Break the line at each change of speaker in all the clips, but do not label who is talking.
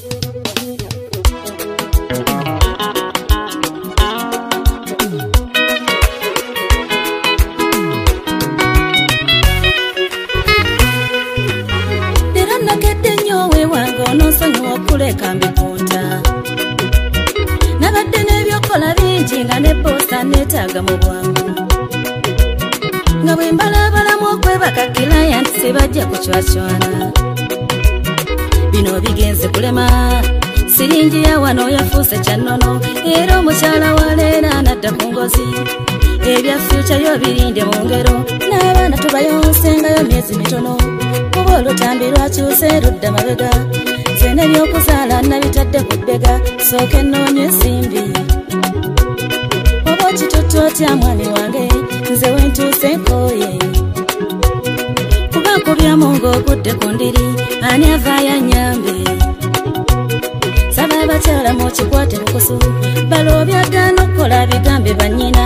Kuleka mbipunta nabadde n'ebyokola bingi nga ne posta neetaaga mu bwangu nga bwe mbalabalamu okwebaka client sebajja kucwacwana bino bigenze kulema siringi ya wano yafuuse kyannono era omukyala wa leero anadda ku ngozi ebya future yo birinde mu ngero n'abaana tubayonsengayo myezi mitono kuba olutambi lwakyuse ludda mabega zene byokuzaala nabitadde ku bbega sooka ennoonye ensimbi oba okitutu otya mwami wange nze wentuuse nkooye kuba nkubyamu ng'ogudde ku ndiri ani avaayo anyambe saba abakyala mu kikwate bukusu balo obyagaana okukola bigambe bannyina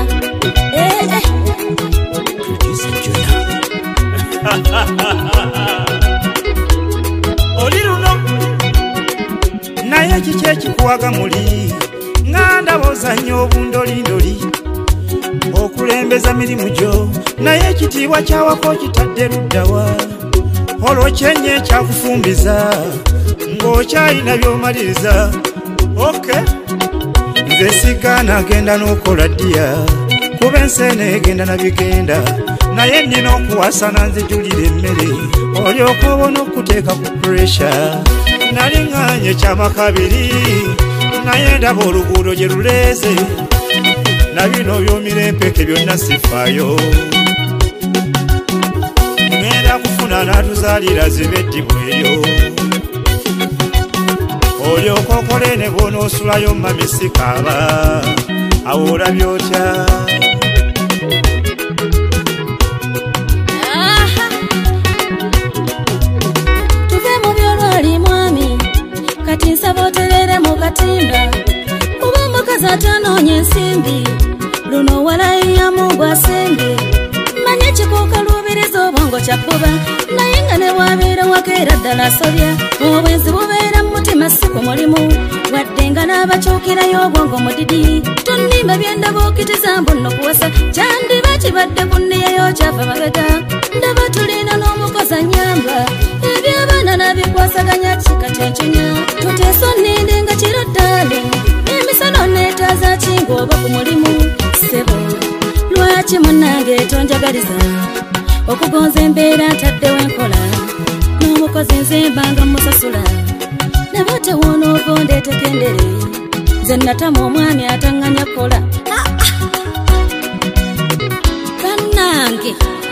oli luno naye kiki ekikuwaga muli nga ndaba ozannya obundolindoli okulembeza mirimu gyo naye ekitiibwa kyawako kitadde luddawa olwo kyenye ekyakufumbiza ng'okyalina by'omaliriza oke nze sigaana agenda n'okola ddiya kuba enseene egenda nabigenda naye nnina okuwasana nzijulira emmere olyoka obona okuteeka ku puresha nali ŋŋaanye kyamakabiri naye ndaba oluguudo gye luleeze na bino byomira empeke byonna sifaayo ŋŋenda kufuna n'atuzaalira zibeddibu eyo olyoka okole ne bw'onoosulayo mami sikaaba awo olabye otya
kati nsaba oterere mu katimba kuba omukazi atanoonya ensimbi luno walayiyamu gwasembye manye kikuukaluubiriza obwongo kyakkuba naye nga ne bwabeera wakeera ddala asobya obwenzi bubeera mu mutima si ku mulimu wadde nga n'abakyukirayo obwongo mudidi tonnimba byendaba okitiza mbu nno kuwasa kyandiba kibadde ku nniyeyo kyava mabega ndaba tulina n'omukozi anyamba eby'abaana nabikwasaganya kikatencunya tuteeso nninde nga kiro ddale emisano neetaaza kinga oba ku mulimu ssebo lwaki munnange tonjagaliza okugonza embeera ntaddewo enkola n'omukozi nze mbanga musasula naba tewoona ogonda etekendere nze natamu omwami ataŋŋanya kola bannange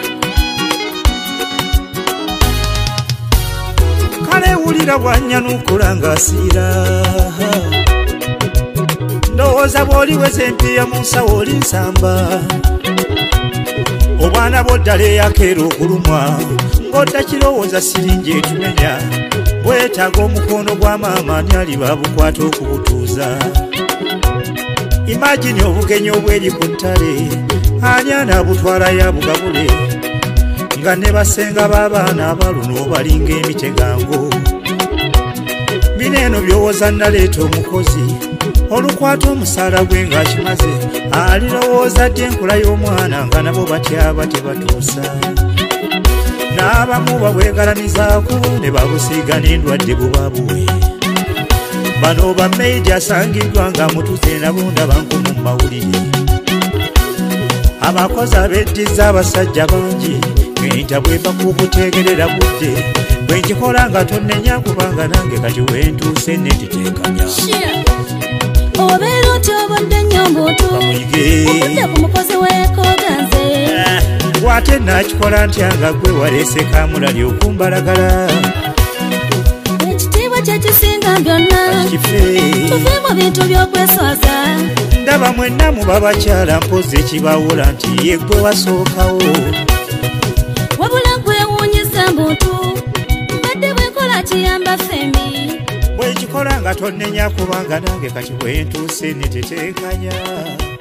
kale wulira bwanya n'okola ng'asiira ndowooza bw'oliweza empiya mu nsawo oli nsamba obwana bw'oddala eyakeera okulumwa ng'odda kirowooza siringi etumenya bwetaaga omukono gwa maama ani aliba bukwata okubutuuza imagini obugenyi obweri ku ttale ani anaabutwalayo abugabule nga ne basenga b'abaana abaluno balinga emitegango bino eno byowooza naleeta omukozi olukwata omusaala gwe ng'akimaze alirowooza ddi enkula y'omwana nga nabo batyaba tebatuusa n'abamu babwegalamizaako ne babusiiga n'endwadde bubabuwe bano bameidi asangiddwa nga mutuze nabo ndaba nkumu mu mawulire abakozi abeddiza abasajja bangi ng'enta bweva kukuteegerera budde bwe nkikola nga tonnenya kubanga nange kati wentuuse netiteekanya
obeera oti obadde nnyo omuntu obudde ku mukozi weekooganze
gwate nakikola ntya nga gwe waleese kamulali okumbalagala
ekitiibwa kyekisinga byonna tuve mu bintu by'okweswaza
ndaba mwenna muba bakyala mpozi ekibawula nti ye gwe wasookawo
wabula gwewuunyiza muntu mbadde bwenkola kiyamba fembi
bwekikola nga tonnenya kubanga nange kati bwentuuse neteteekanya